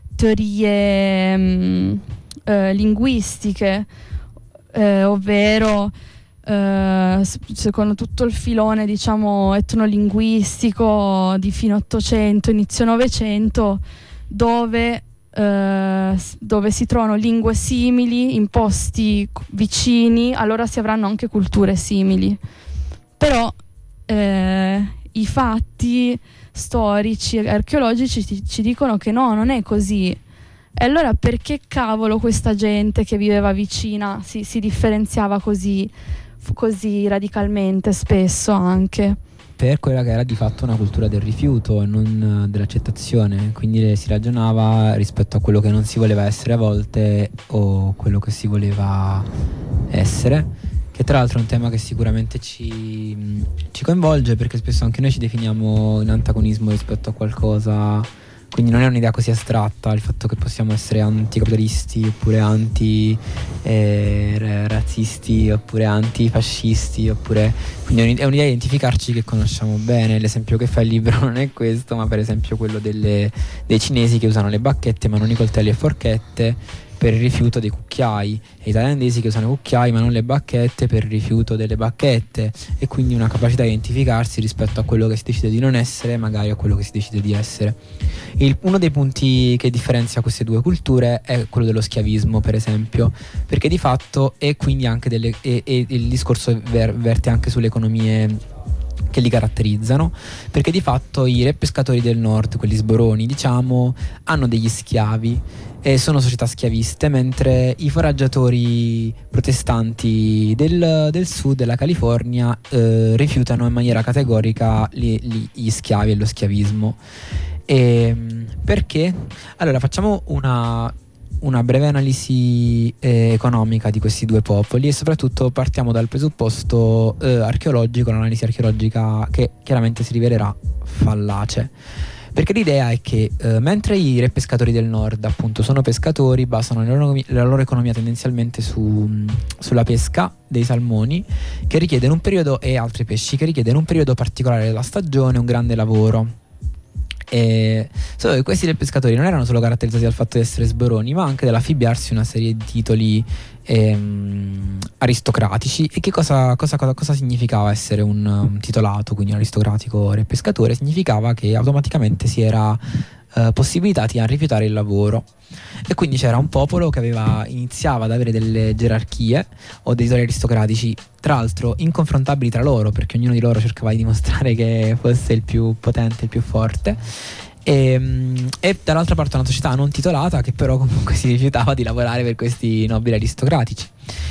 teorie mh, eh, linguistiche, eh, ovvero Uh, secondo tutto il filone, diciamo, etnolinguistico di fine Ottocento, inizio Novecento, dove, uh, dove si trovano lingue simili in posti vicini, allora si avranno anche culture simili. Però eh, i fatti storici e archeologici ci, ci dicono che no, non è così. E allora perché cavolo questa gente che viveva vicina si, si differenziava così così radicalmente spesso anche? Per quella che era di fatto una cultura del rifiuto e non dell'accettazione, quindi si ragionava rispetto a quello che non si voleva essere a volte o quello che si voleva essere, che tra l'altro è un tema che sicuramente ci, ci coinvolge, perché spesso anche noi ci definiamo in antagonismo rispetto a qualcosa. Quindi non è un'idea così astratta il fatto che possiamo essere anticapitalisti oppure anti-razzisti eh, oppure antifascisti, oppure quindi è un'idea, è un'idea di identificarci che conosciamo bene. L'esempio che fa il libro non è questo, ma per esempio quello delle, dei cinesi che usano le bacchette ma non i coltelli e forchette per il rifiuto dei cucchiai, e i thailandesi che usano i cucchiai ma non le bacchette per il rifiuto delle bacchette, e quindi una capacità di identificarsi rispetto a quello che si decide di non essere, magari a quello che si decide di essere. Il, uno dei punti che differenzia queste due culture è quello dello schiavismo, per esempio, perché di fatto e quindi anche delle, e, e il discorso ver, verte anche sulle economie che li caratterizzano, perché di fatto i re pescatori del nord, quelli sboroni diciamo, hanno degli schiavi e sono società schiaviste, mentre i foraggiatori protestanti del, del sud, della California, eh, rifiutano in maniera categorica gli, gli, gli schiavi e lo schiavismo. E perché? Allora facciamo una, una breve analisi eh, economica di questi due popoli e soprattutto partiamo dal presupposto eh, archeologico, l'analisi archeologica che chiaramente si rivelerà fallace. Perché l'idea è che eh, mentre i re pescatori del nord appunto sono pescatori, basano la loro, la loro economia tendenzialmente su, sulla pesca dei salmoni che richiedono un periodo e altri pesci che richiedono un periodo particolare della stagione, un grande lavoro. E solo che questi dei pescatori non erano solo caratterizzati dal fatto di essere sboroni, ma anche dall'affibbiarsi una serie di titoli ehm, aristocratici. E che cosa, cosa, cosa, cosa significava essere un, un titolato, quindi un aristocratico re pescatore? Significava che automaticamente si era eh, possibilitati a rifiutare il lavoro. E quindi c'era un popolo che aveva, iniziava ad avere delle gerarchie o dei titoli aristocratici, tra l'altro inconfrontabili tra loro, perché ognuno di loro cercava di dimostrare che fosse il più potente, il più forte. E, e dall'altra parte una società non titolata che però comunque si rifiutava di lavorare per questi nobili aristocratici.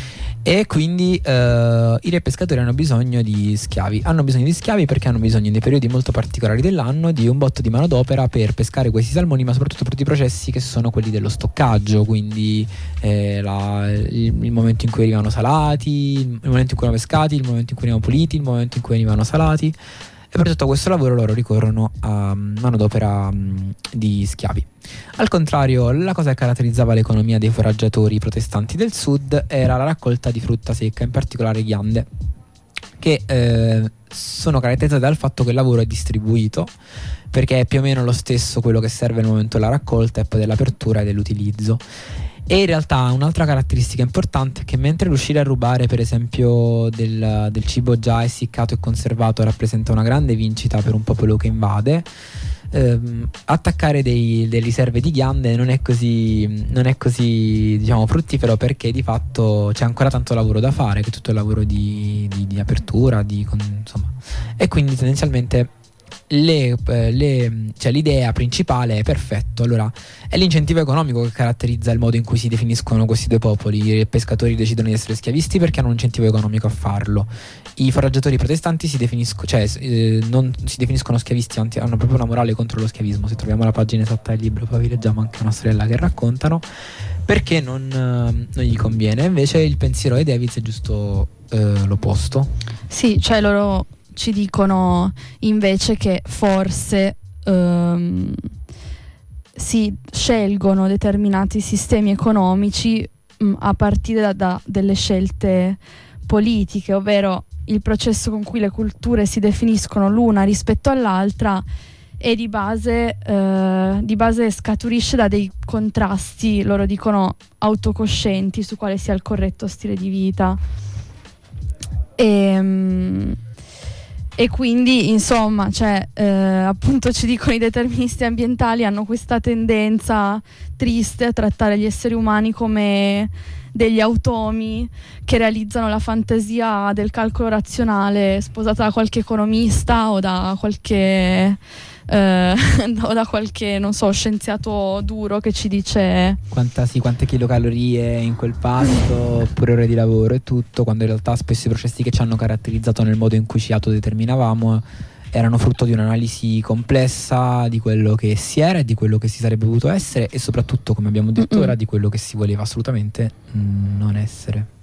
E quindi uh, i re pescatori hanno bisogno di schiavi. Hanno bisogno di schiavi perché hanno bisogno nei periodi molto particolari dell'anno di un botto di manodopera per pescare questi salmoni, ma soprattutto per tutti i processi che sono quelli dello stoccaggio, quindi eh, la, il, il momento in cui arrivano salati, il momento in cui erano pescati, il momento in cui erano puliti, il momento in cui venivano salati. E per tutto questo lavoro loro ricorrono a manodopera um, di schiavi. Al contrario, la cosa che caratterizzava l'economia dei foraggiatori protestanti del sud era la raccolta di frutta secca, in particolare ghiande, che eh, sono caratterizzate dal fatto che il lavoro è distribuito, perché è più o meno lo stesso quello che serve nel momento della raccolta e poi dell'apertura e dell'utilizzo. E in realtà un'altra caratteristica importante è che mentre riuscire a rubare per esempio del, del cibo già essiccato e conservato rappresenta una grande vincita per un popolo che invade, ehm, attaccare dei, delle riserve di ghiande non è così, non è così diciamo fruttifero, perché di fatto c'è ancora tanto lavoro da fare, che è tutto il lavoro di, di, di apertura, di, insomma. E quindi tendenzialmente Le, le, cioè l'idea principale è perfetto. Allora è l'incentivo economico che caratterizza il modo in cui si definiscono questi due popoli. I pescatori decidono di essere schiavisti perché hanno un incentivo economico a farlo. I foraggiatori protestanti si definiscono, cioè eh, non si definiscono schiavisti, anzi hanno proprio una morale contro lo schiavismo. Se troviamo la pagina esatta del libro poi vi leggiamo anche una sorella che raccontano perché non, non gli conviene. Invece il pensiero di Davids è giusto eh, l'opposto. Sì, cioè loro ci dicono invece che forse um, si scelgono determinati sistemi economici um, a partire da, da delle scelte politiche, ovvero il processo con cui le culture si definiscono l'una rispetto all'altra e di base, uh, di base scaturisce da dei contrasti, loro dicono autocoscienti, su quale sia il corretto stile di vita. E um, E quindi insomma, cioè, eh, appunto ci dicono i deterministi ambientali hanno questa tendenza triste a trattare gli esseri umani come degli automi che realizzano la fantasia del calcolo razionale sposata da qualche economista o da qualche eh, o da qualche, non so, scienziato duro che ci dice Quanta, sì, quante chilocalorie in quel pasto, oppure ore di lavoro e tutto, quando in realtà spesso i processi che ci hanno caratterizzato nel modo in cui ci autodeterminavamo erano frutto di un'analisi complessa di quello che si era e di quello che si sarebbe potuto essere e soprattutto, come abbiamo detto Mm-mm. ora, di quello che si voleva assolutamente mm, non essere.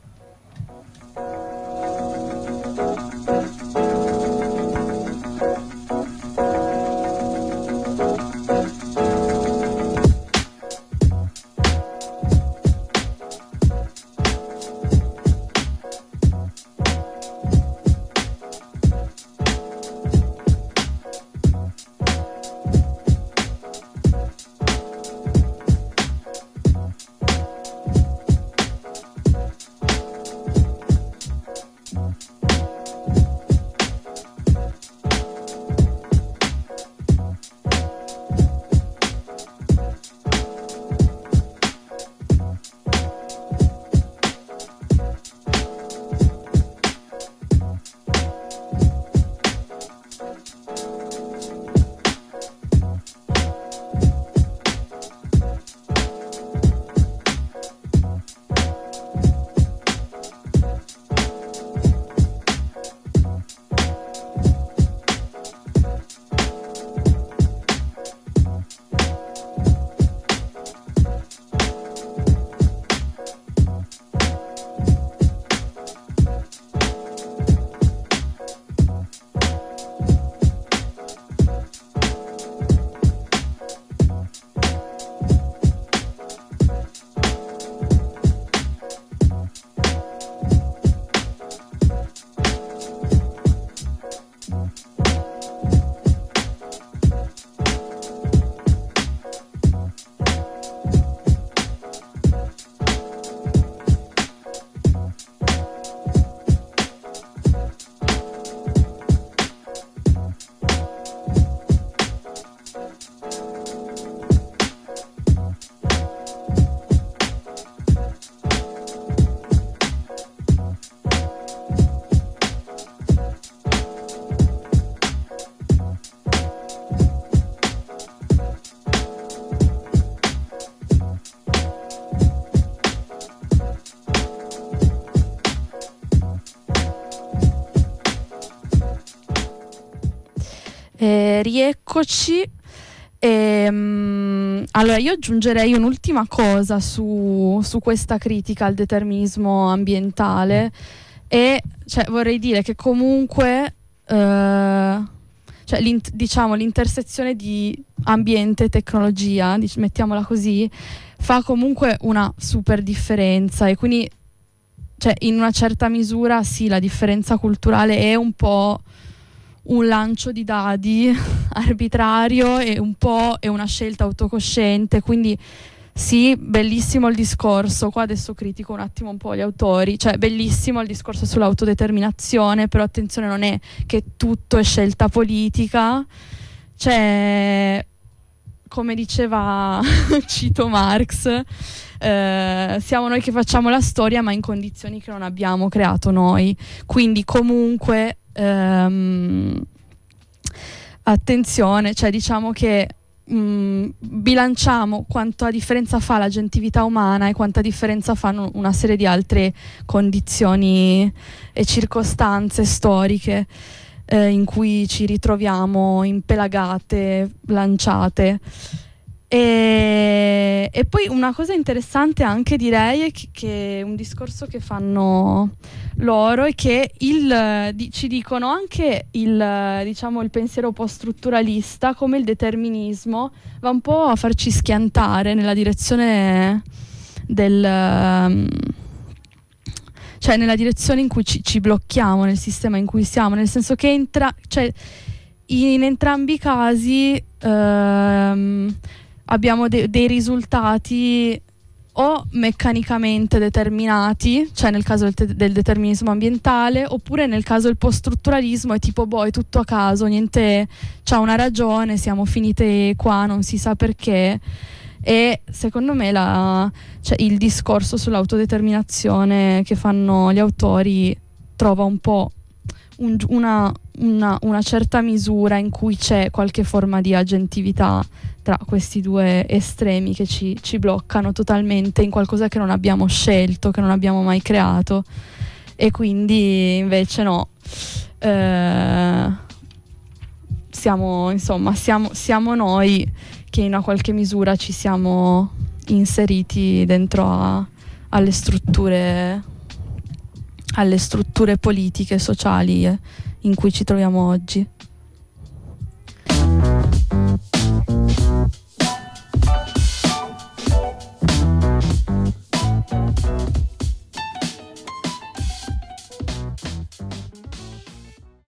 E rieccoci. E, um, allora io aggiungerei un'ultima cosa su, su questa critica al determinismo ambientale e cioè, vorrei dire che comunque uh, cioè, l'int- diciamo l'intersezione di ambiente e tecnologia, dic- mettiamola così, fa comunque una super differenza e quindi cioè, in una certa misura sì, la differenza culturale è un po' un lancio di dadi arbitrario e un po' è una scelta autocosciente, quindi sì, bellissimo il discorso, qua adesso critico un attimo un po' gli autori, cioè bellissimo il discorso sull'autodeterminazione, però attenzione, non è che tutto è scelta politica, cioè come diceva cito Marx, eh, siamo noi che facciamo la storia ma in condizioni che non abbiamo creato noi, quindi comunque Um, attenzione, cioè diciamo che um, bilanciamo quanta differenza fa la gentilità umana e quanta differenza fanno una serie di altre condizioni e circostanze storiche eh, in cui ci ritroviamo impelagate, lanciate. E, e poi una cosa interessante anche direi è che, che un discorso che fanno loro è che il, di, ci dicono anche il, diciamo, il pensiero post-strutturalista come il determinismo va un po' a farci schiantare nella direzione del cioè nella direzione in cui ci, ci blocchiamo nel sistema in cui siamo, nel senso che entra, cioè, in entrambi i casi ehm, abbiamo de- dei risultati o meccanicamente determinati, cioè nel caso del, te- del determinismo ambientale, oppure nel caso del post-strutturalismo è tipo boh, è tutto a caso, niente, c'ha una ragione, siamo finite qua, non si sa perché. E secondo me la, cioè, il discorso sull'autodeterminazione che fanno gli autori trova un po' un, una, una, una certa misura in cui c'è qualche forma di agentività tra questi due estremi che ci, ci bloccano totalmente in qualcosa che non abbiamo scelto, che non abbiamo mai creato, e quindi invece no, eh, siamo insomma siamo, siamo noi che in una qualche misura ci siamo inseriti dentro a, alle strutture alle strutture politiche, sociali in cui ci troviamo oggi.